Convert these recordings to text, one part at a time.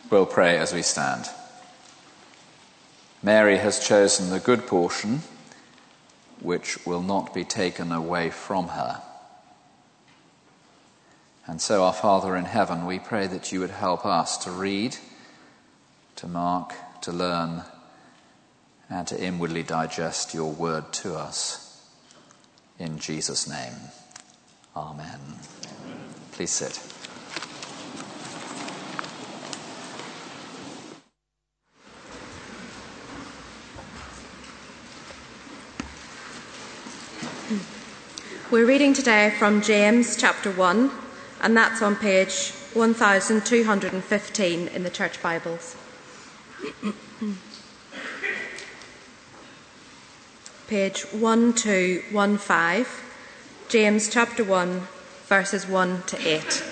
We'll pray as we stand. Mary has chosen the good portion, which will not be taken away from her. And so, our Father in heaven, we pray that you would help us to read, to mark, to learn, and to inwardly digest your word to us. In Jesus' name, amen. Please sit. We're reading today from James chapter 1, and that's on page 1215 in the Church Bibles. Page 1215, James chapter 1, verses 1 to 8.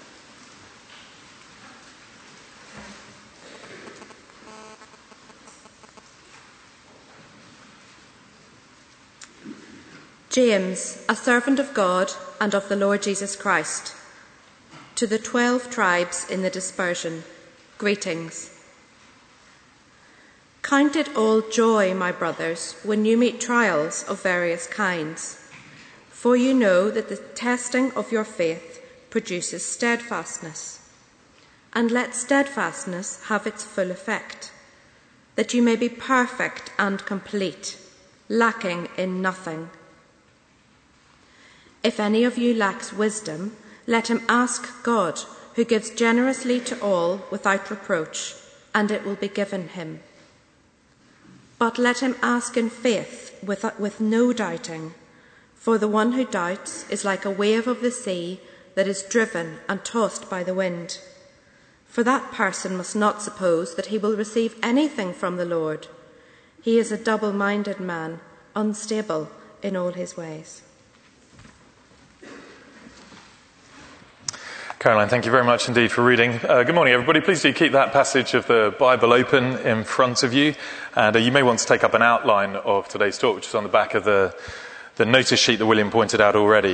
James, a servant of God and of the Lord Jesus Christ, to the 12 tribes in the dispersion, greetings. Count it all joy, my brothers, when you meet trials of various kinds, for you know that the testing of your faith produces steadfastness. And let steadfastness have its full effect, that you may be perfect and complete, lacking in nothing. If any of you lacks wisdom, let him ask God, who gives generously to all without reproach, and it will be given him. But let him ask in faith, with no doubting, for the one who doubts is like a wave of the sea that is driven and tossed by the wind. For that person must not suppose that he will receive anything from the Lord. He is a double-minded man, unstable in all his ways. Caroline, thank you very much indeed for reading. Good morning, everybody. Please do keep that passage of the Bible open in front of you. And you may want to take up an outline of today's talk, which is on the back of the notice sheet that William pointed out already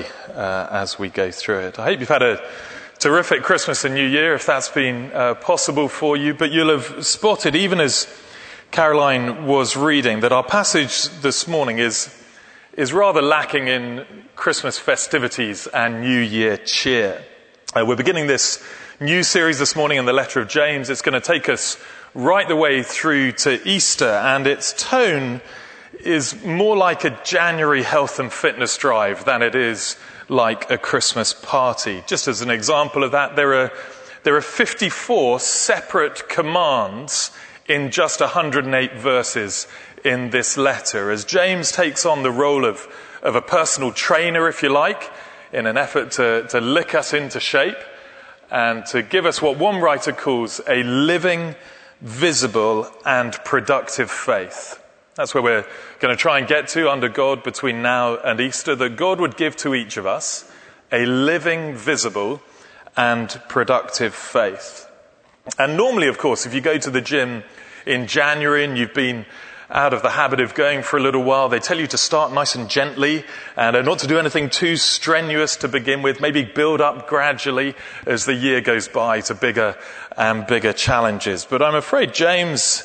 as we go through it. I hope you've had a terrific Christmas and New Year, if that's been possible for you. But you'll have spotted, even as Caroline was reading, that our passage this morning is rather lacking in Christmas festivities and New Year cheer. We're beginning this new series this morning in the letter of James. It's going to take us right the way through to Easter, and its tone is more like a January health and fitness drive than it is like a Christmas party. Just as an example of that, there are 54 separate commands in just 108 verses in this letter, as James takes on the role of a personal trainer, if you like, in an effort to lick us into shape and to give us what one writer calls a living, visible and productive faith. That's where we're going to try and get to under God between now and Easter, that God would give to each of us a living, visible and productive faith. And normally, of course, if you go to the gym in January and you've been out of the habit of going for a little while, they tell you to start nice and gently and not to do anything too strenuous to begin with, maybe build up gradually as the year goes by to bigger and bigger challenges. But I'm afraid James,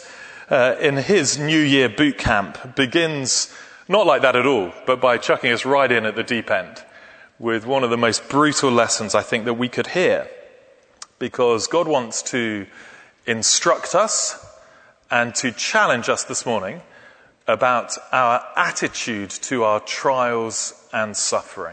in his New Year boot camp, begins not like that at all, but by chucking us right in at the deep end with one of the most brutal lessons I think that we could hear, because God wants to instruct us and to challenge us this morning about our attitude to our trials and suffering.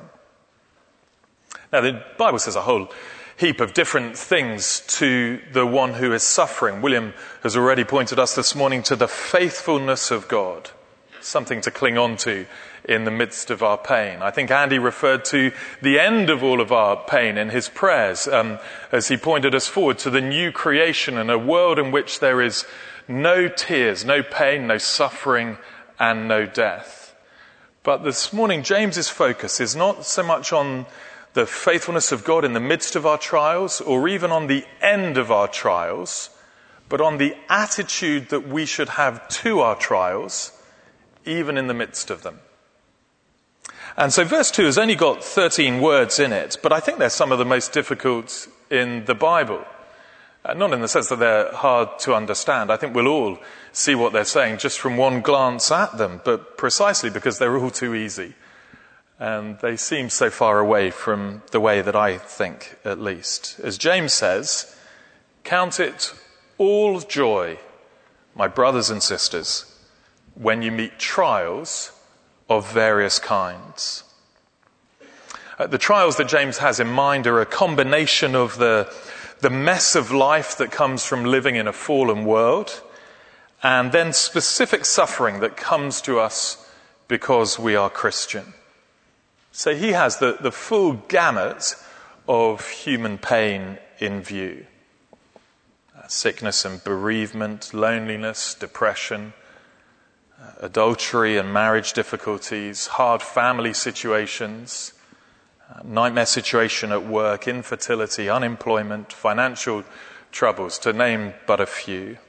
Now, the Bible says a whole heap of different things to the one who is suffering. William has already pointed us this morning to the faithfulness of God, something to cling on to in the midst of our pain. I think Andy referred to the end of all of our pain in his prayers as he pointed us forward to the new creation and a world in which there is no tears, no pain, no suffering, and no death. But this morning, James's focus is not so much on the faithfulness of God in the midst of our trials, or even on the end of our trials, but on the attitude that we should have to our trials, even in the midst of them. And so verse 2 has only got 13 words in it, but I think they're some of the most difficult in the Bible. Not in the sense that they're hard to understand. I think we'll all see what they're saying just from one glance at them, but precisely because they're all too easy. And they seem so far away from the way that I think, at least. As James says, count it all joy, my brothers and sisters, when you meet trials of various kinds. The trials that James has in mind are a combination of the mess of life that comes from living in a fallen world, and then specific suffering that comes to us because we are Christian. So he has the full gamut of human pain in view. Sickness and bereavement, loneliness, depression, adultery and marriage difficulties, hard family situations, nightmare situation at work, infertility, unemployment, financial troubles, to name but a few.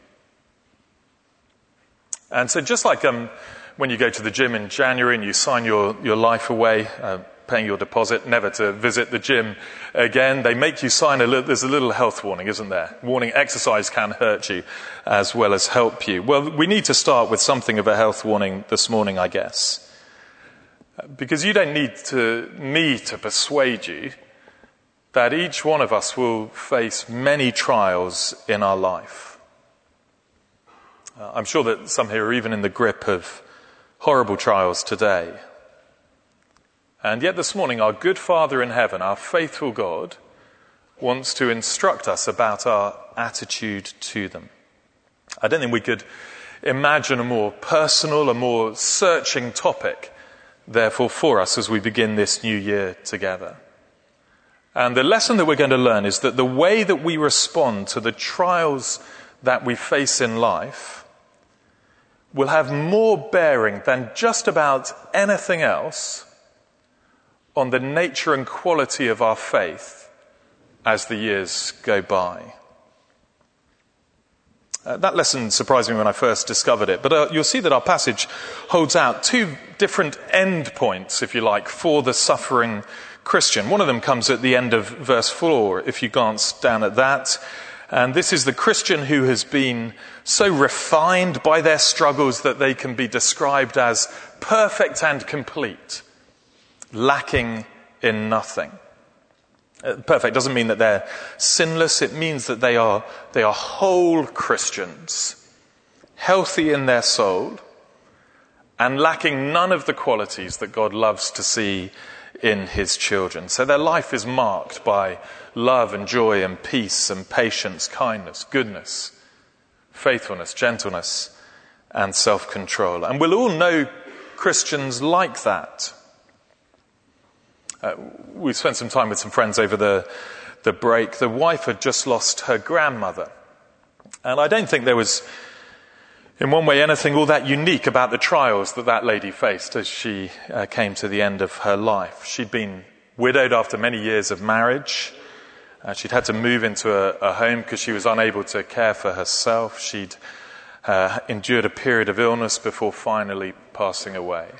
And so just like when you go to the gym in January and you sign your life away, paying your deposit, never to visit the gym again, they make you sign there's a little health warning, isn't there? Warning, exercise can hurt you as well as help you. Well, we need to start with something of a health warning this morning, I guess. Because you don't need me to persuade you that each one of us will face many trials in our life. I'm sure that some here are even in the grip of horrible trials today. And yet this morning, our good Father in heaven, our faithful God, wants to instruct us about our attitude to them. I don't think we could imagine a more personal, a more searching topic, therefore, for us as we begin this new year together. And the lesson that we're going to learn is that the way that we respond to the trials that we face in life will have more bearing than just about anything else on the nature and quality of our faith as the years go by. That lesson surprised me when I first discovered it, but you'll see that our passage holds out two different end points, if you like, for the suffering Christian. One of them comes at the end of verse 4, if you glance down at that. And this is the Christian who has been so refined by their struggles that they can be described as perfect and complete, lacking in nothing. Perfect doesn't mean that they're sinless. It means that they are whole Christians, healthy in their soul, and lacking none of the qualities that God loves to see in his children. So their life is marked by love and joy and peace and patience, kindness, goodness, faithfulness, gentleness, and self-control. And we'll all know Christians like that. We spent some time with some friends over the break. The wife had just lost her grandmother. And I don't think there was, in one way, anything all that unique about the trials that lady faced as she came to the end of her life. She'd been widowed after many years of marriage. She'd had to move into a home because she was unable to care for herself. She'd endured a period of illness before finally passing away.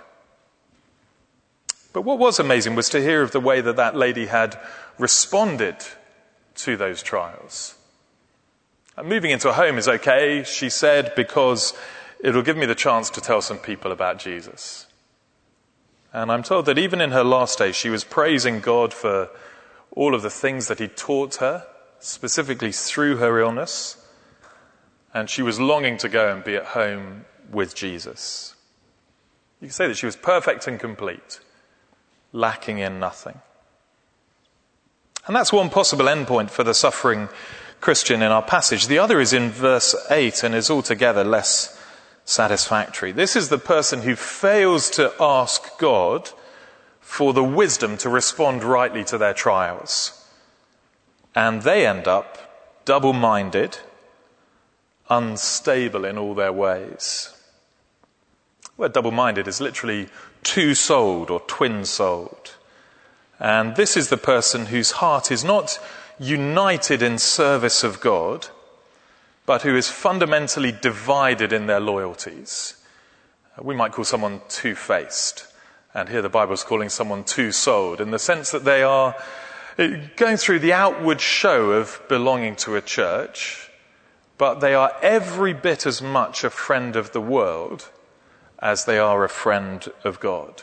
But what was amazing was to hear of the way that lady had responded to those trials. Moving into a home is okay, she said, because it'll give me the chance to tell some people about Jesus. And I'm told that even in her last days, she was praising God for all of the things that he taught her, specifically through her illness. And she was longing to go and be at home with Jesus. You can say that she was perfect and complete, lacking in nothing. And that's one possible endpoint for the suffering Christian in our passage. The other is in verse 8 and is altogether less satisfactory. This is the person who fails to ask God for the wisdom to respond rightly to their trials. And they end up double-minded, unstable in all their ways. The word double-minded is literally two-souled or twin-souled. And this is the person whose heart is not united in service of God, but who is fundamentally divided in their loyalties. We might call someone two-faced. And here the Bible is calling someone two-souled, in the sense that they are going through the outward show of belonging to a church, but they are every bit as much a friend of the world as they are a friend of God.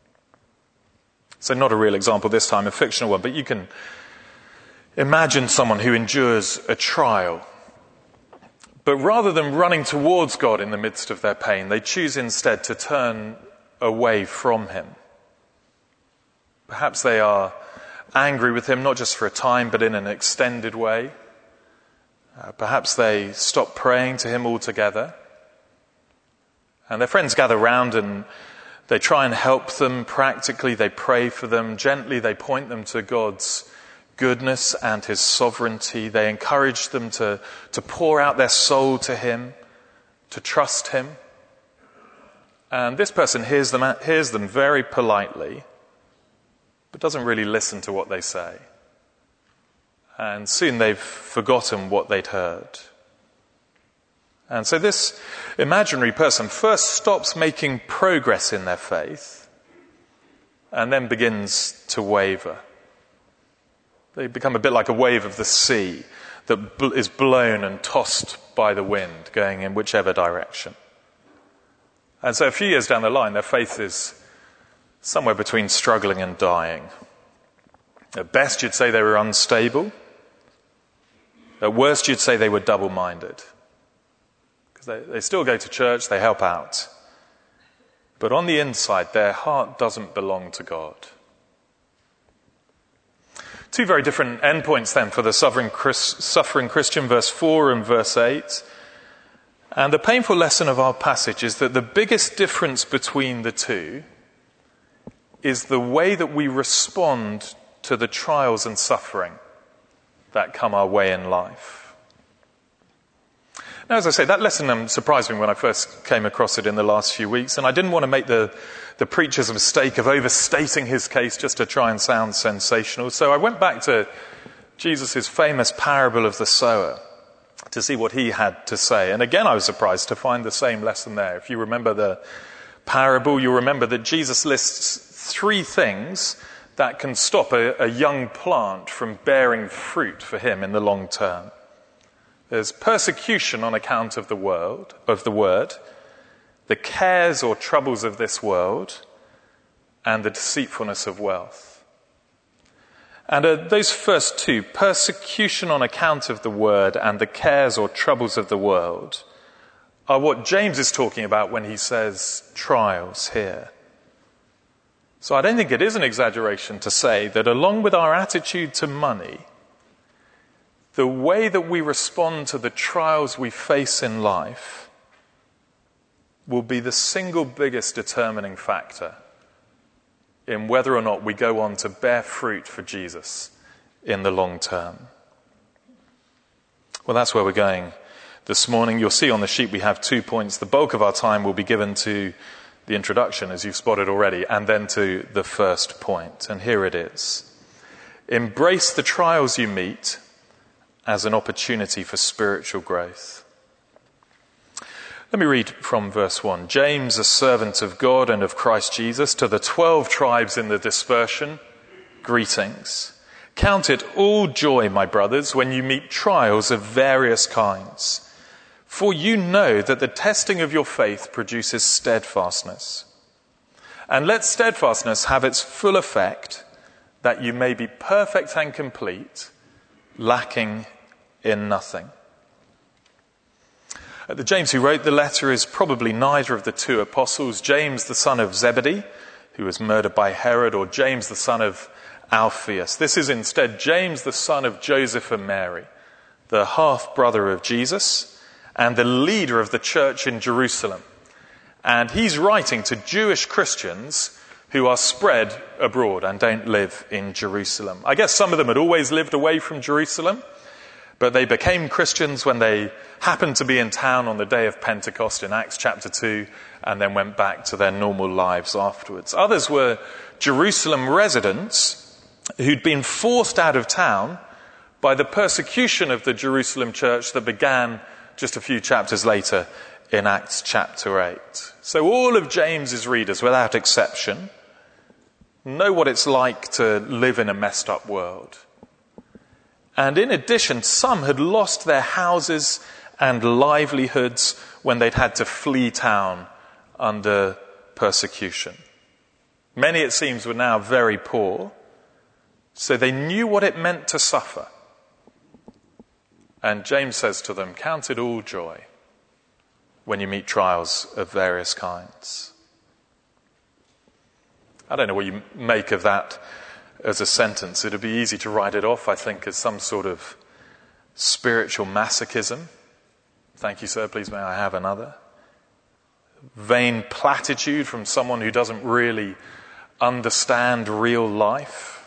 So not a real example this time, a fictional one, but you can imagine someone who endures a trial. But rather than running towards God in the midst of their pain, they choose instead to turn away from him. Perhaps they are angry with him, not just for a time, but in an extended way. Perhaps they stop praying to him altogether. And their friends gather round and they try and help them practically. They pray for them. Gently they point them to God's goodness and his sovereignty. They encourage them to pour out their soul to him, to trust him. And this person hears them very politely, but doesn't really listen to what they say. And soon they've forgotten what they'd heard. And so this imaginary person first stops making progress in their faith and then begins to waver. They become a bit like a wave of the sea that is blown and tossed by the wind, going in whichever direction. And so a few years down the line, their faith is somewhere between struggling and dying. At best, you'd say they were unstable. At worst, you'd say they were double-minded. Because they still go to church, they help out. But on the inside, their heart doesn't belong to God. Two very different endpoints then for the suffering Christian, verse 4 and verse 8. And the painful lesson of our passage is that the biggest difference between the two is the way that we respond to the trials and suffering that come our way in life. Now, as I say, that lesson surprised me when I first came across it in the last few weeks, and I didn't want to make the preacher's mistake of overstating his case just to try and sound sensational. So I went back to Jesus' famous parable of the sower to see what he had to say. And again, I was surprised to find the same lesson there. If you remember the parable, you'll remember that Jesus lists 3 things that can stop a young plant from bearing fruit for him in the long term. There's persecution on account of the word, the cares or troubles of this world, and the deceitfulness of wealth. And those first 2, persecution on account of the word and the cares or troubles of the world, are what James is talking about when he says trials here. So I don't think it is an exaggeration to say that along with our attitude to money, the way that we respond to the trials we face in life will be the single biggest determining factor in whether or not we go on to bear fruit for Jesus in the long term. Well, that's where we're going this morning. You'll see on the sheet we have 2 points. The bulk of our time will be given to the introduction, as you've spotted already, and then to the first point. And here it is. Embrace the trials you meet as an opportunity for spiritual growth. Let me read from verse 1. James, a servant of God and of Christ Jesus, to the 12 tribes in the dispersion, greetings. Count it all joy, my brothers, when you meet trials of various kinds. For you know that the testing of your faith produces steadfastness. And let steadfastness have its full effect, that you may be perfect and complete, lacking in nothing. The James who wrote the letter is probably neither of the 2 apostles, James the son of Zebedee, who was murdered by Herod, or James the son of Alphaeus. This is instead James the son of Joseph and Mary, the half-brother of Jesus and the leader of the church in Jerusalem. And he's writing to Jewish Christians who are spread abroad and don't live in Jerusalem. I guess some of them had always lived away from Jerusalem, but they became Christians when they happened to be in town on the day of Pentecost in Acts chapter 2, and then went back to their normal lives afterwards. Others were Jerusalem residents who'd been forced out of town by the persecution of the Jerusalem church that began just a few chapters later in Acts chapter 8. So all of James's readers, without exception, know what it's like to live in a messed up world. And in addition, some had lost their houses and livelihoods when they'd had to flee town under persecution. Many, it seems, were now very poor, so they knew what it meant to suffer. And James says to them, count it all joy when you meet trials of various kinds. I don't know what you make of that as a sentence. It'd be easy to write it off, I think, as some sort of spiritual masochism. Thank you, sir, please may I have another? Vain platitude from someone who doesn't really understand real life.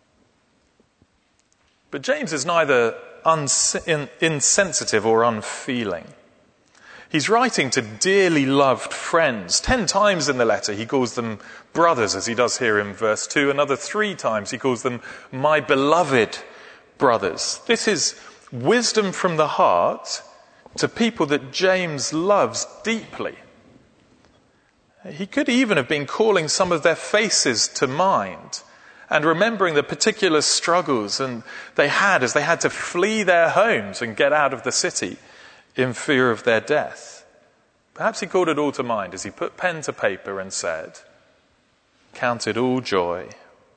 But James is neither insensitive or unfeeling. He's writing to dearly loved friends. 10 times in the letter he calls them brothers, as he does here in verse 2. Another 3 times he calls them my beloved brothers. This is wisdom from the heart to people that James loves deeply. He could even have been calling some of their faces to mind and remembering the particular struggles and they had as they had to flee their homes and get out of the city in fear of their death. Perhaps he called it all to mind as he put pen to paper and said, count it all joy.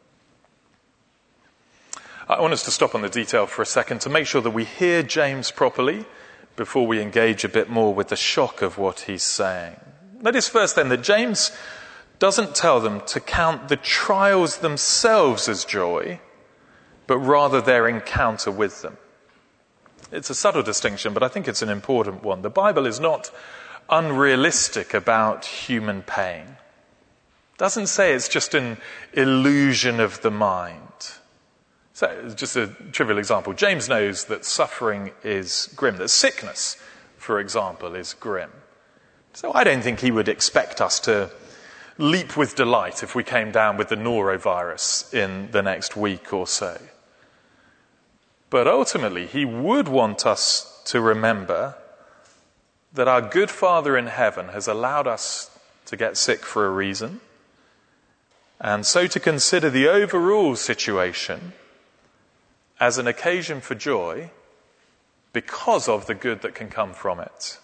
I want us to stop on the detail for a second to make sure that we hear James properly before we engage a bit more with the shock of what he's saying. Notice first then that James doesn't tell them to count the trials themselves as joy, but rather their encounter with them. It's a subtle distinction, but I think it's an important one. The Bible is not unrealistic about human pain. It doesn't say it's just an illusion of the mind. So, just a trivial example. James knows that suffering is grim, that sickness, for example, is grim. So I don't think he would expect us to leap with delight if we came down with the norovirus in the next week or so. But ultimately, he would want us to remember that our good Father in heaven has allowed us to get sick for a reason, and so to consider the overall situation as an occasion for joy because of the good that can come from it.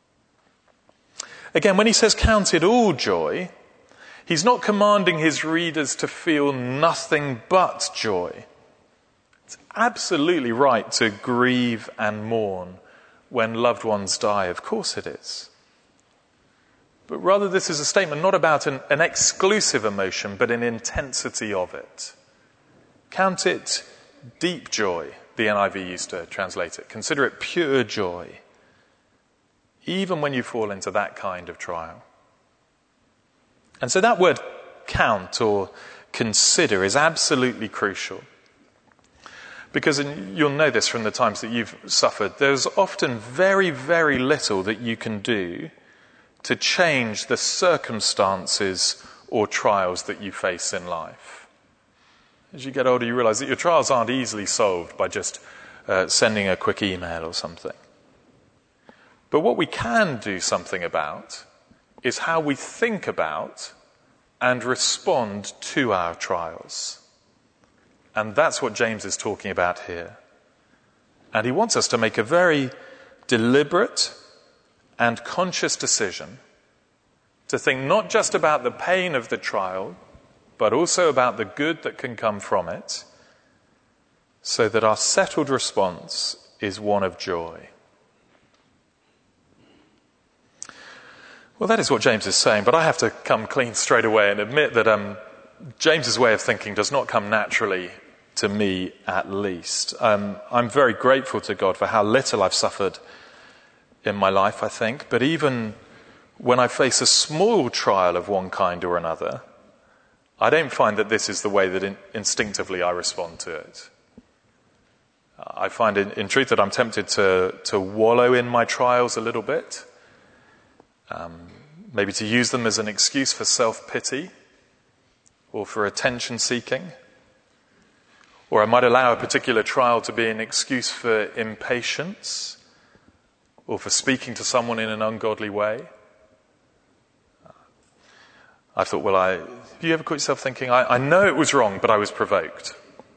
Again, when he says count it all joy, he's not commanding his readers to feel nothing but joy. It's absolutely right to grieve and mourn when loved ones die. Of course it is. But rather this is a statement not about an exclusive emotion, but an intensity of it. Count it deep joy, the NIV used to translate it. Consider it pure joy, even when you fall into that kind of trial. And so that word count or consider is absolutely crucial. Because, and you'll know this from the times that you've suffered, there's often very, very little that you can do to change the circumstances or trials that you face in life. As you get older, you realize that your trials aren't easily solved by just sending a quick email or something. But what we can do something about is how we think about and respond to our trials. And that's what James is talking about here. And he wants us to make a very deliberate and conscious decision to think not just about the pain of the trial, but also about the good that can come from it, so that our settled response is one of joy. Well, that is what James is saying, but I have to come clean straight away and admit that James's way of thinking does not come naturally to me, at least. I'm very grateful to God for how little I've suffered in my life, I think, but even when I face a small trial of one kind or another, I don't find that this is the way that instinctively I respond to it. I find in truth that I'm tempted to wallow in my trials a little bit, maybe to use them as an excuse for self-pity or for attention-seeking. Or I might allow a particular trial to be an excuse for impatience or for speaking to someone in an ungodly way. I thought, have you ever caught yourself thinking, I know it was wrong, but I was provoked?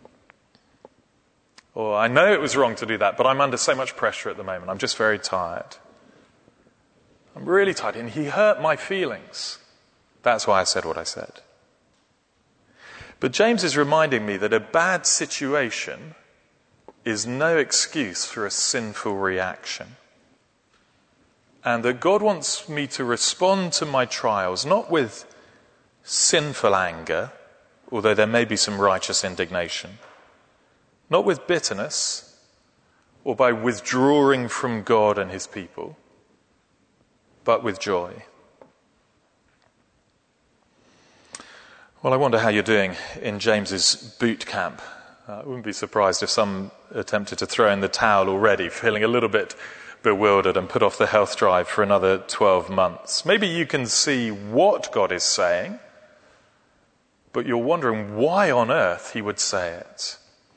Or I know it was wrong to do that, but I'm under so much pressure at the moment. I'm just very tired. I'm really tired, and he hurt my feelings. That's why I said what I said. But James is reminding me that a bad situation is no excuse for a sinful reaction. And that God wants me to respond to my trials, not with sinful anger, although there may be some righteous indignation, not with bitterness, or by withdrawing from God and his people, but with joy. Well, I wonder how you're doing in James's boot camp. I wouldn't be surprised if some attempted to throw in the towel already, feeling a little bit bewildered and put off the health drive for another 12 months. Maybe you can see what God is saying, but you're wondering why on earth he would say it.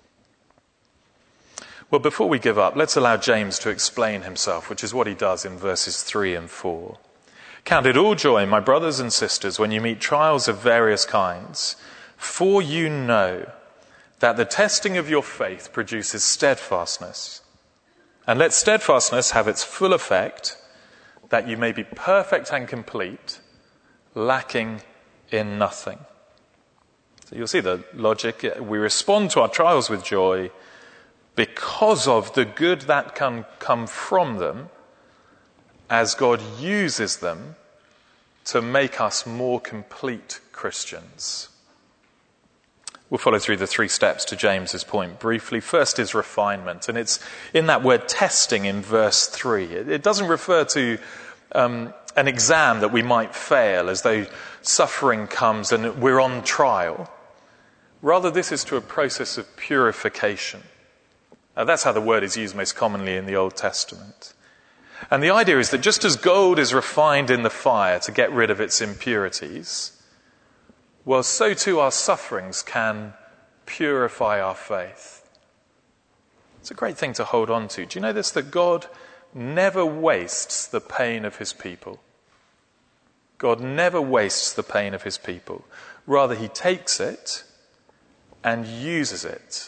Well, before we give up, let's allow James to explain himself, which is what he does in verses 3 and 4. Count it all joy, my brothers and sisters, when you meet trials of various kinds, for you know that the testing of your faith produces steadfastness. And let steadfastness have its full effect, that you may be perfect and complete, lacking in nothing. So you'll see the logic. We respond to our trials with joy because of the good that can come from them, as God uses them to make us more complete Christians. We'll follow through the 3 steps to James's point briefly. First is refinement, and it's in that word testing in verse 3. It doesn't refer to an exam that we might fail as though suffering comes and we're on trial. Rather, this is to a process of purification. That's how the word is used most commonly in the Old Testament. And the idea is that just as gold is refined in the fire to get rid of its impurities, well, so too our sufferings can purify our faith. It's a great thing to hold on to. Do you know this, that God never wastes the pain of his people? God never wastes the pain of his people. Rather, he takes it and uses it.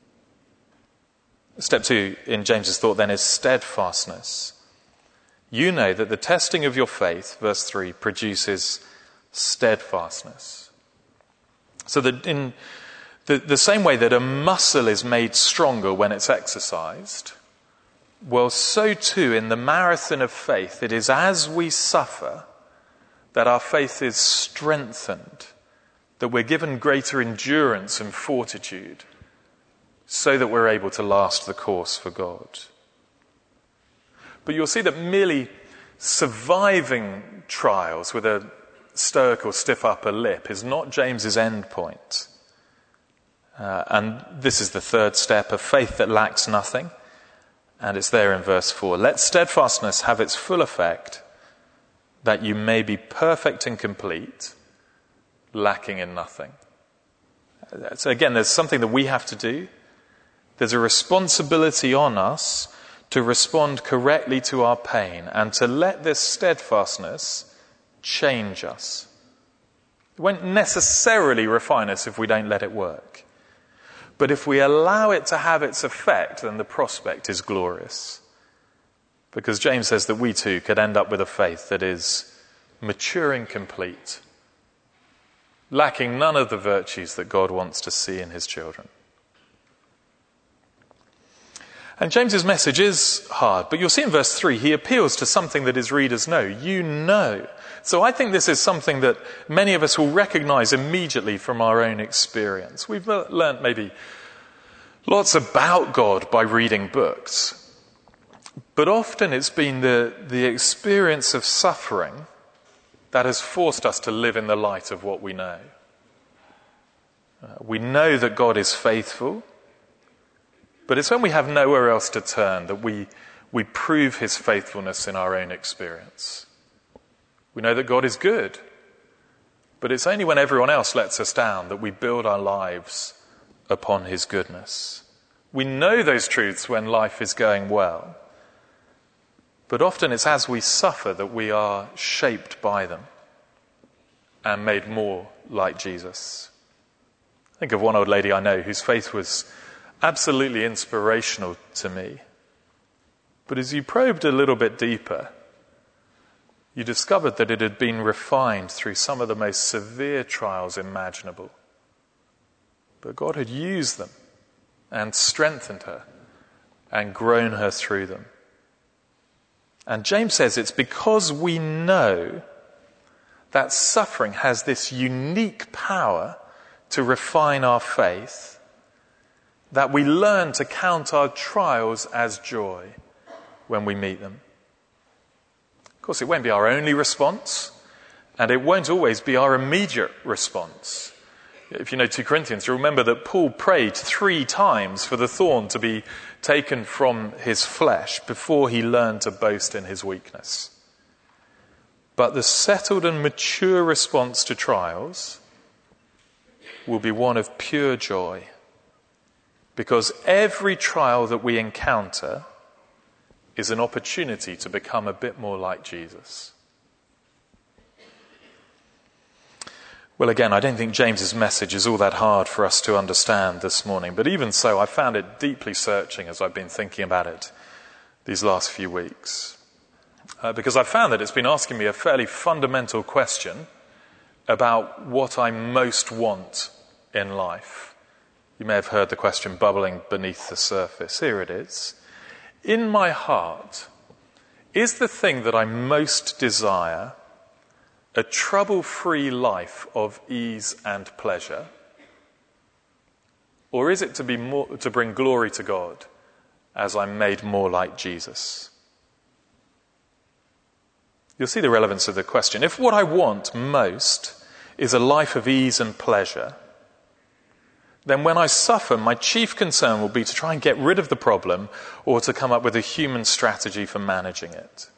Step 2 in James's thought then is steadfastness. You know that the testing of your faith, verse 3, produces steadfastness. So that in the same way that a muscle is made stronger when it's exercised, well, so too in the marathon of faith, it is as we suffer that our faith is strengthened, that we're given greater endurance and fortitude, so that we're able to last the course for God. But you'll see that merely surviving trials with a stoic or stiff upper lip is not James's end point. And this is the 3rd step, of faith that lacks nothing. And it's there in verse 4. Let steadfastness have its full effect, that you may be perfect and complete, lacking in nothing. So again, there's something that we have to do. There's a responsibility on us to respond correctly to our pain and to let this steadfastness change us. It won't necessarily refine us if we don't let it work. But if we allow it to have its effect, then the prospect is glorious. Because James says that we too could end up with a faith that is mature and complete, lacking none of the virtues that God wants to see in his children. And James's message is hard, but you'll see in verse 3, he appeals to something that his readers know. You know. So I think this is something that many of us will recognize immediately from our own experience. We've learnt maybe lots about God by reading books, but often it's been the experience of suffering that has forced us to live in the light of what we know. We know that God is faithful, but it's when we have nowhere else to turn that we prove his faithfulness in our own experience. We know that God is good, but it's only when everyone else lets us down that we build our lives upon his goodness. We know those truths when life is going well, but often it's as we suffer that we are shaped by them. and made more like Jesus. Think of one old lady I know whose faith was absolutely inspirational to me. But as you probed a little bit deeper, you discovered that it had been refined through some of the most severe trials imaginable. But God had used them and strengthened her and grown her through them. And James says it's because we know that suffering has this unique power to refine our faith that we learn to count our trials as joy when we meet them. Of course, it won't be our only response, and it won't always be our immediate response. If you know 2 Corinthians, you'll remember that Paul prayed 3 times for the thorn to be taken from his flesh before he learned to boast in his weakness. But the settled and mature response to trials will be one of pure joy, because every trial that we encounter is an opportunity to become a bit more like Jesus. Well, again, I don't think James's message is all that hard for us to understand this morning, but even so, I found it deeply searching as I've been thinking about it these last few weeks. Because I've found that it's been asking me a fairly fundamental question about what I most want in life. You may have heard the question bubbling beneath the surface. Here it is. In my heart, is the thing that I most desire a trouble-free life of ease and pleasure? Or is it to bring glory to God as I'm made more like Jesus? You'll see the relevance of the question. If what I want most is a life of ease and pleasure, then when I suffer, my chief concern will be to try and get rid of the problem or to come up with a human strategy for managing it.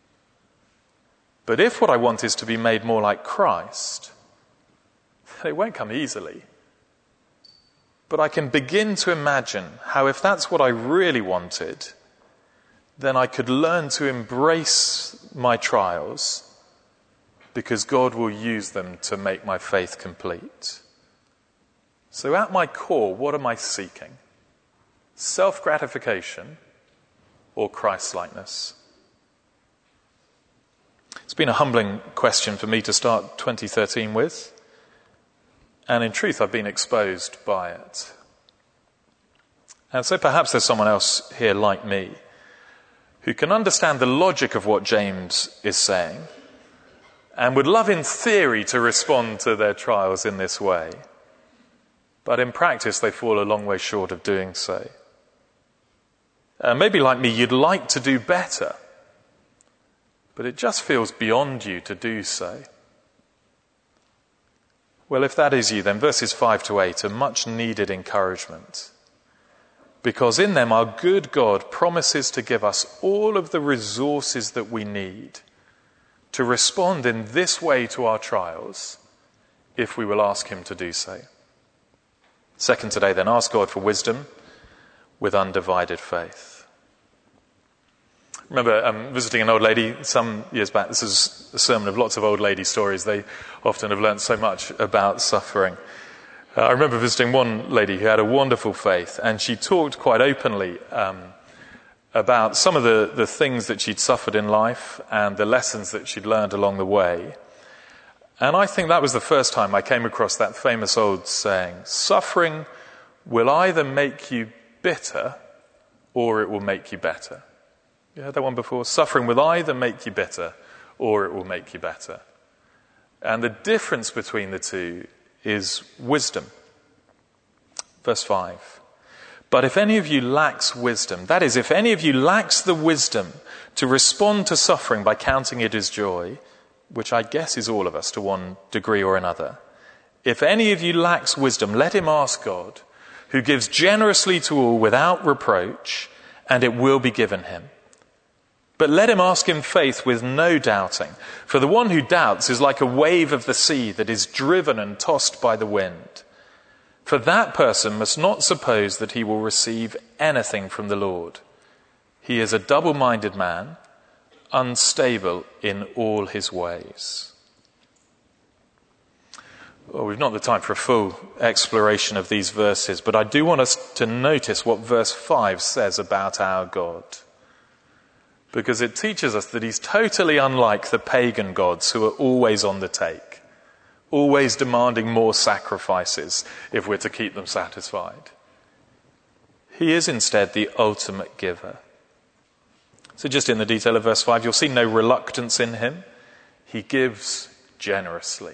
But if what I want is to be made more like Christ, it won't come easily. But I can begin to imagine how if that's what I really wanted, then I could learn to embrace my trials because God will use them to make my faith complete. So at my core, what am I seeking? Self-gratification or Christ-likeness? It's been a humbling question for me to start 2013 with, and in truth I've been exposed by it. And so perhaps there's someone else here like me who can understand the logic of what James is saying and would love in theory to respond to their trials in this way. But in practice, they fall a long way short of doing so. Maybe like me, you'd like to do better, but it just feels beyond you to do so. Well, if that is you, then verses 5 to 8 are much needed encouragement, because in them our good God promises to give us all of the resources that we need to respond in this way to our trials if we will ask him to do so. Second today, then, ask God for wisdom with undivided faith. I remember visiting an old lady some years back. This is a sermon of lots of old lady stories. They often have learnt so much about suffering. I remember visiting one lady who had a wonderful faith, and she talked quite openly about some of the things that she'd suffered in life and the lessons that she'd learned along the way. And I think that was the first time I came across that famous old saying, suffering will either make you bitter or it will make you better. You heard that one before? Suffering will either make you bitter or it will make you better. And the difference between the two is wisdom. Verse 5. But if any of you lacks wisdom, that is, if any of you lacks the wisdom to respond to suffering by counting it as joy, which I guess is all of us to one degree or another. If any of you lacks wisdom, let him ask God, who gives generously to all without reproach, and it will be given him. But let him ask in faith with no doubting. For the one who doubts is like a wave of the sea that is driven and tossed by the wind. For that person must not suppose that he will receive anything from the Lord. He is a double-minded man, unstable in all his ways. Well, we've not the time for a full exploration of these verses, but I do want us to notice what verse 5 says about our God. Because it teaches us that he's totally unlike the pagan gods who are always on the take, always demanding more sacrifices if we're to keep them satisfied. He is instead the ultimate giver. So just in the detail of verse 5, you'll see no reluctance in him. He gives generously.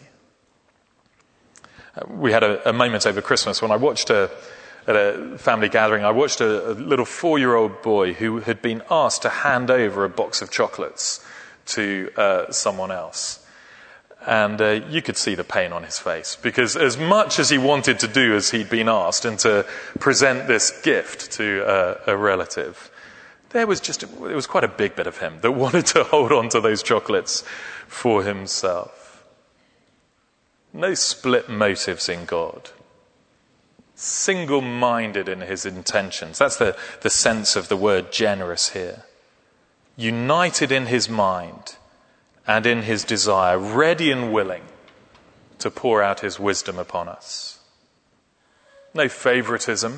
We had a moment over Christmas when I watched at a family gathering, I watched a little 4-year-old boy who had been asked to hand over a box of chocolates to someone else. And you could see the pain on his face, because as much as he wanted to do as he'd been asked and to present this gift to a relative, it was quite a big bit of him that wanted to hold on to those chocolates for himself. No split motives in God. Single-minded in his intentions. That's the sense of the word generous here. United in his mind and in his desire, ready and willing to pour out his wisdom upon us. No favoritism,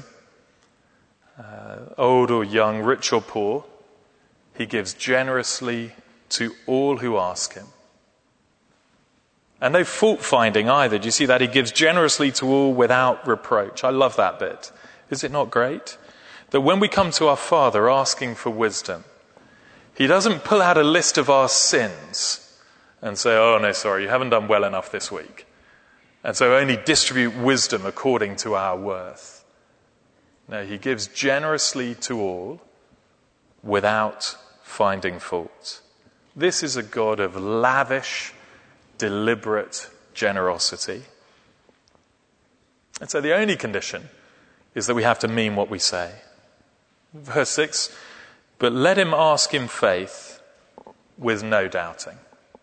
old or young, rich or poor. He gives generously to all who ask him. And no fault-finding either. Do you see that? He gives generously to all without reproach. I love that bit. Is it not great? That when we come to our Father asking for wisdom, he doesn't pull out a list of our sins and say, oh no, sorry, you haven't done well enough this week. And so only distribute wisdom according to our worth. No, he gives generously to all without finding fault. This is a God of lavish, deliberate generosity. And so the only condition is that we have to mean what we say. Verse 6, but let him ask in faith with no doubting.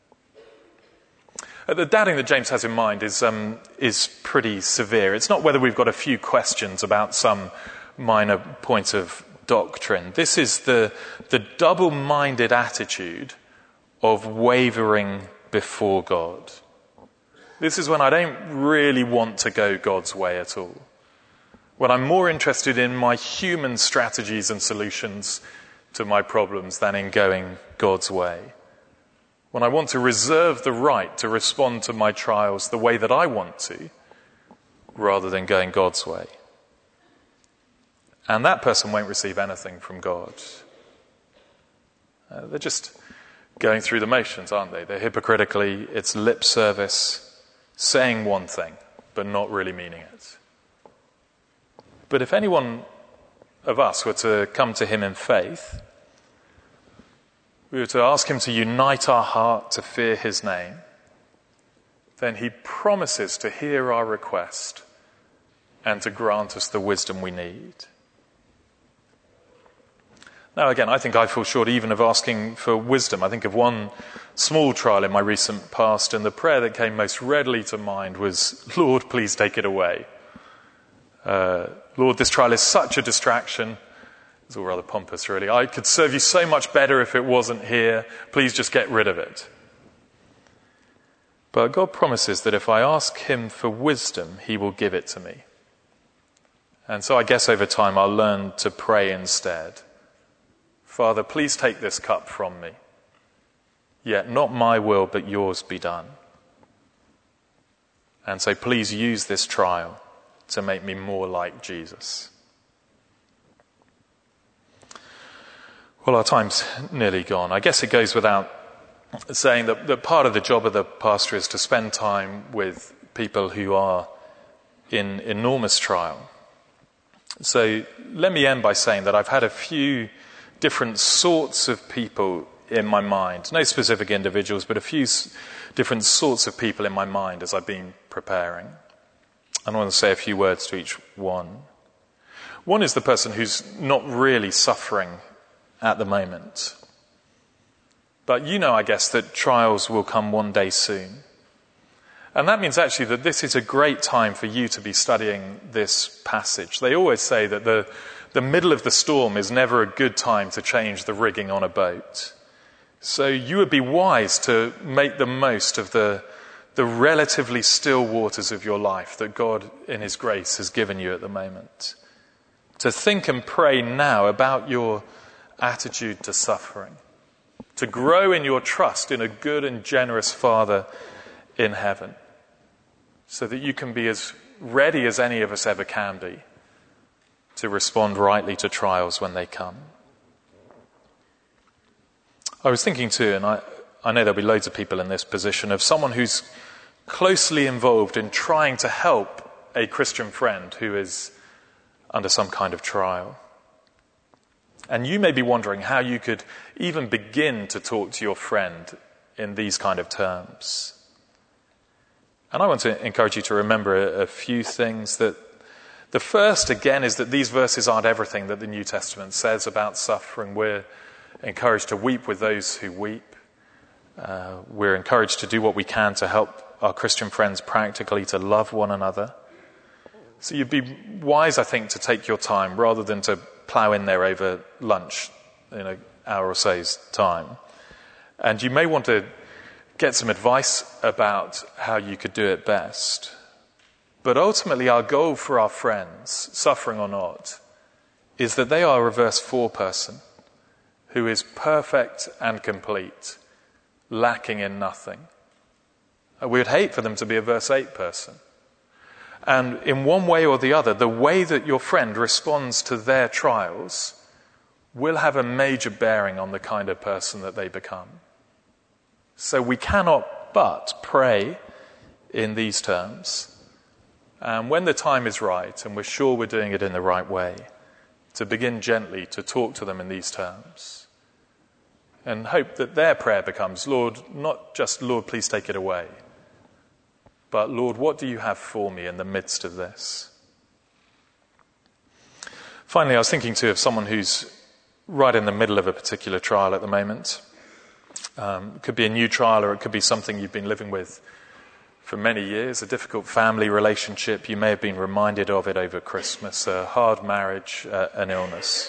The doubting that James has in mind is pretty severe. It's not whether we've got a few questions about some minor point of doctrine. This is the double-minded attitude of wavering before God. This is when I don't really want to go God's way at all. When I'm more interested in my human strategies and solutions to my problems than in going God's way. When I want to reserve the right to respond to my trials the way that I want to, rather than going God's way. And that person won't receive anything from God. They're just going through the motions, aren't they? They're hypocritically, it's lip service, saying one thing, but not really meaning it. But if anyone of us were to come to him in faith, we were to ask him to unite our heart to fear his name, then he promises to hear our request and to grant us the wisdom we need. Now, again, I think I fall short even of asking for wisdom. I think of one small trial in my recent past, and the prayer that came most readily to mind was, Lord, please take it away. Lord, this trial is such a distraction. It's all rather pompous, really. I could serve you so much better if it wasn't here. Please just get rid of it. But God promises that if I ask him for wisdom, he will give it to me. And so I guess over time I'll learn to pray instead. Father, please take this cup from me. Yet not my will, but yours be done. And so please use this trial to make me more like Jesus. Well, our time's nearly gone. I guess it goes without saying that part of the job of the pastor is to spend time with people who are in enormous trial. So let me end by saying that I've had a few different sorts of people in my mind, no specific individuals, but a few different sorts of people in my mind as I've been preparing. And I want to say a few words to each one. One is the person who's not really suffering at the moment. But you know, I guess, that trials will come one day soon. And that means actually that this is a great time for you to be studying this passage. They always say that the middle of the storm is never a good time to change the rigging on a boat. So you would be wise to make the most of the the relatively still waters of your life that God in his grace has given you at the moment. To think and pray now about your attitude to suffering. To grow in your trust in a good and generous Father in heaven. So that you can be as ready as any of us ever can be to respond rightly to trials when they come. I was thinking too, and I know there'll be loads of people in this position, of someone who's closely involved in trying to help a Christian friend who is under some kind of trial. And you may be wondering how you could even begin to talk to your friend in these kind of terms. And I want to encourage you to remember a few things. That the first, again, is that these verses aren't everything that the New Testament says about suffering. We're encouraged to weep with those who weep. We're encouraged to do what we can to help our Christian friends practically to love one another. So you'd be wise, I think, to take your time rather than to plough in there over lunch in an hour or so's time. And you may want to get some advice about how you could do it best. But ultimately our goal for our friends, suffering or not, is that they are a verse 4 person who is perfect and complete, lacking in nothing. We would hate for them to be a verse 8 person. And in one way or the other, the way that your friend responds to their trials will have a major bearing on the kind of person that they become. So we cannot but pray in these terms. And when the time is right, and we're sure we're doing it in the right way, to begin gently to talk to them in these terms. And hope that their prayer becomes, Lord, not just, Lord, please take it away, but Lord, what do you have for me in the midst of this? Finally, I was thinking too of someone who's right in the middle of a particular trial at the moment. It could be a new trial, or it could be something you've been living with for many years, a difficult family relationship. You may have been reminded of it over Christmas, a hard marriage, an illness.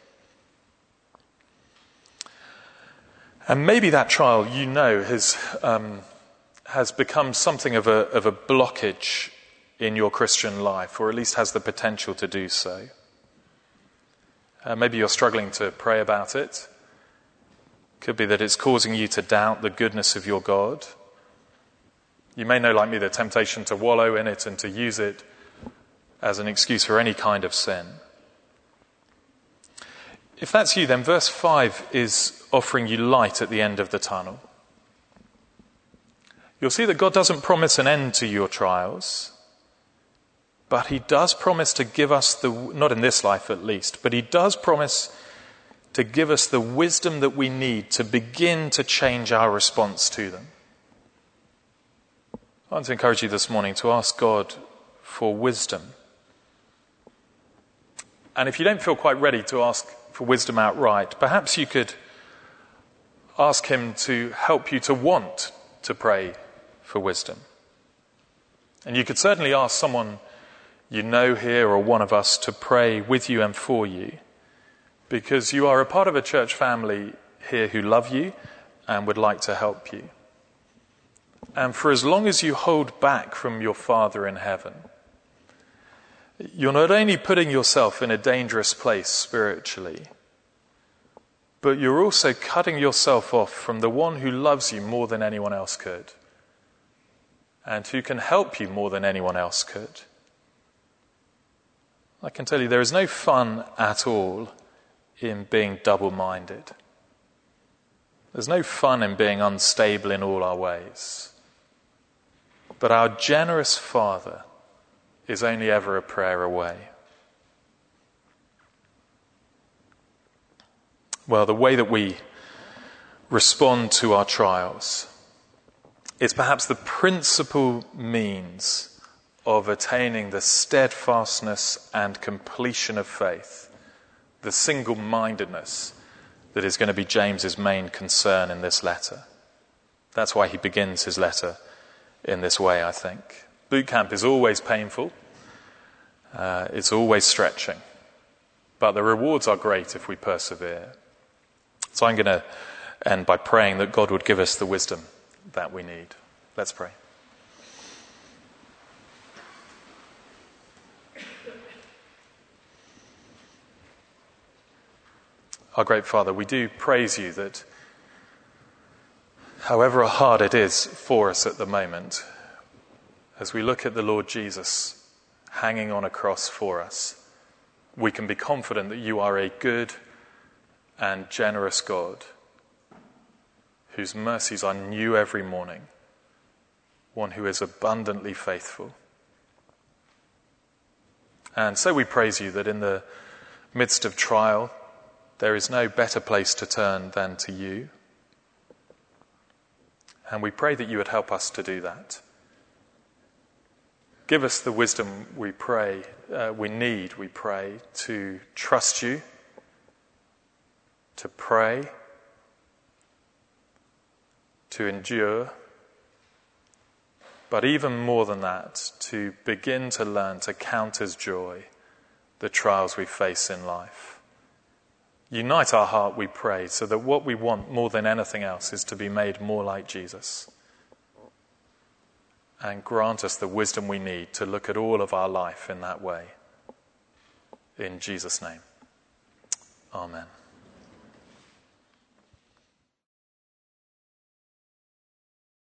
And maybe that trial, you know, has become something of a blockage in your Christian life, or at least has the potential to do so. Maybe you're struggling to pray about it. Could be that it's causing you to doubt the goodness of your God. You may know, like me, the temptation to wallow in it and to use it as an excuse for any kind of sin. If that's you, then verse 5 is offering you light at the end of the tunnel. You'll see that God doesn't promise an end to your trials, but he does promise to give us not in this life at least, but he does promise to give us the wisdom that we need to begin to change our response to them. I want to encourage you this morning to ask God for wisdom. And if you don't feel quite ready to ask for wisdom outright, perhaps you could ask him to help you to want to pray for wisdom. And you could certainly ask someone you know here or one of us to pray with you and for you, because you are a part of a church family here who love you and would like to help you. And for as long as you hold back from your Father in heaven, you're not only putting yourself in a dangerous place spiritually, but you're also cutting yourself off from the one who loves you more than anyone else could, and who can help you more than anyone else could. I can tell you there is no fun at all in being double-minded. There's no fun in being unstable in all our ways. But our generous Father is only ever a prayer away. Well, the way that we respond to our trials is perhaps the principal means of attaining the steadfastness and completion of faith, the single-mindedness that is going to be James's main concern in this letter. That's why he begins his letter in this way, I think. Boot camp is always painful. It's always stretching. But the rewards are great if we persevere. So I'm going to end by praying that God would give us the wisdom that we need. Let's pray. Our great Father, we do praise you that however hard it is for us at the moment, as we look at the Lord Jesus hanging on a cross for us, we can be confident that you are a good and generous God whose mercies are new every morning, one who is abundantly faithful. And so we praise you that in the midst of trial, there is no better place to turn than to you. And we pray that you would help us to do that. Give us the wisdom we pray, we pray, to trust you, to pray, to endure, but even more than that, to begin to learn to count as joy the trials we face in life. Unite our heart, we pray, so that what we want more than anything else is to be made more like Jesus. And grant us the wisdom we need to look at all of our life in that way. In Jesus' name, amen.